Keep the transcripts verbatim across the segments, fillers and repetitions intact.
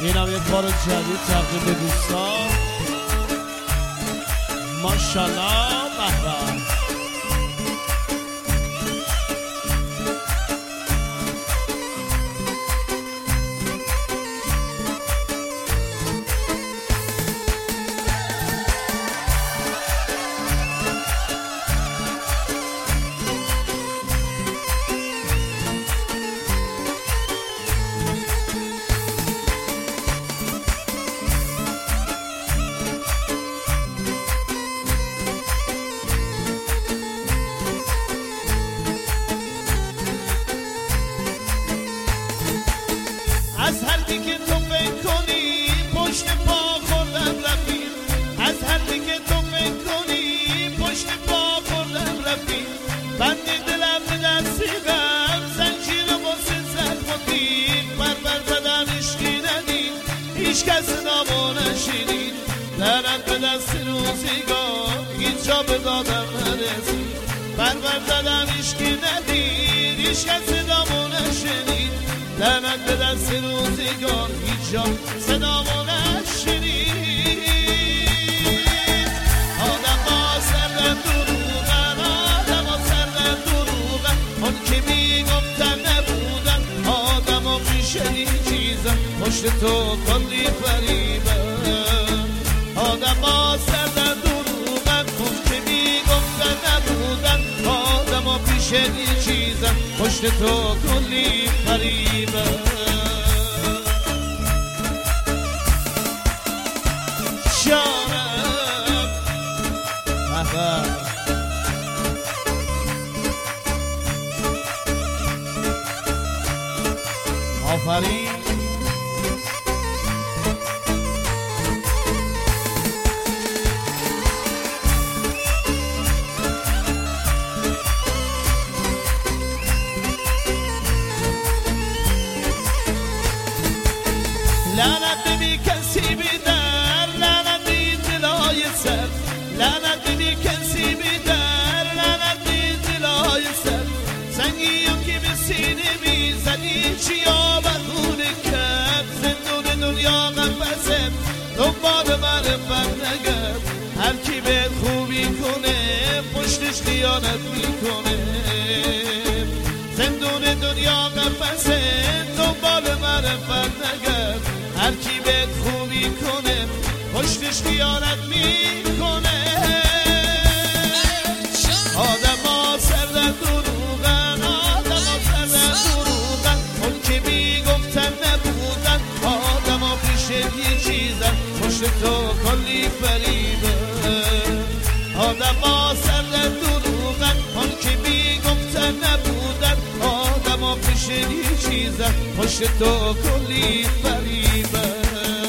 اینم یک بار جدید تقدیم به دوستان. ماشاءالله. بهبه. از هر دی که تو فکر کنی پشت پا خوردم رفتی، از هر دی که تو فکر کنی پشت پا خوردم رفتی، بند دلم به دستی غم زنجیر واسه زخم و تیغ، بر بر زدم عشقی ندید هیچ کس صدامو نشنید، درد به دست روزگار هیچ جا به دادم نرسید، بر بر زدم عشقی ندید هیچ کس صدامو نشنید، لعنت به دست روزگار هیچ جا صدامو نشنید. آدم ها سردن دروغن، آدم ها سردن دروغن، اون که میگفتن نبودن، آدم ها پیش این چیزن پشت تو کلی فریبن، آدم ها سردن دروغن، اون که میگفتن نبودن، آدم ها پیش این چیزن پشت تو کلی فریبه. شانم بهبه. آفرین. لعنت بی کسی بیدر، لعنت بی دلای سر، لعنت بی کسی بیدر، لعنت بی دلای سر، سنگی هم که به سینه میزنی چیا بخونه کرد، زندون دنیا قفصه دنبال معرفت نگرد، هر کی به خوبی کنه پشتش خیانت میکنه، زندون دنیا قفصه دنبال معرفت نگرد، هر کی به خوبی کنه پشتش خیانت میکنه، آدم ها سردن دروغن، آدم ها سردن دروغن، اون که میگفتن نبودن، آدم ها پیش یه چیزن پشت تو کلی فریبن، آدم ها سردن دروغن، اون که میگفتن نبودن، آدم ها پیش یه چیزن پشت تو کلی فریبن.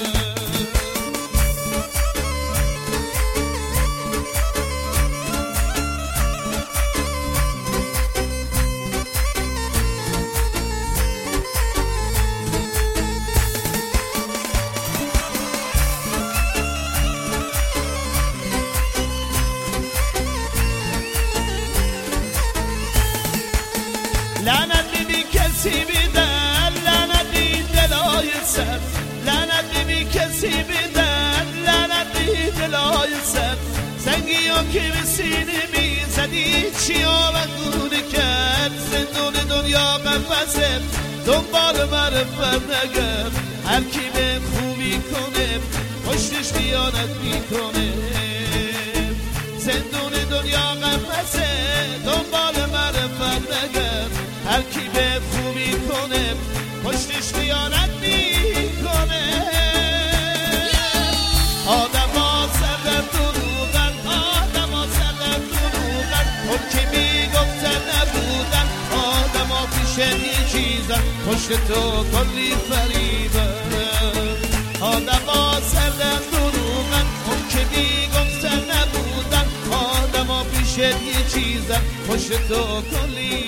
لعنت بی کسی بیدر، لعنت بی دلای سر، لعنت بی کسی بیدر، لعنت بی دلای سر، سنگی ها که به سینه میزدی چیا بخونه کرد، زندون دنیا قفصه دنبال معرفت نگرد، هر کی به خوبی کنه پشتش خیانت میکنه، زندون دنیا قفصه دنبال معرفت نگرد، هر کی به خوبی کنه پشتش خیانت میکنه، آدم ها سردن دروغن، آدم ها سردن دروغن، اون که میگفتن نبودن، آدم ها پیش یه چیزن پشت تو کلی فریبن، آدم ها سردن دروغن، اون که میگفتن نبودن، آدم ها پیش یه چیزن پشت تو کلی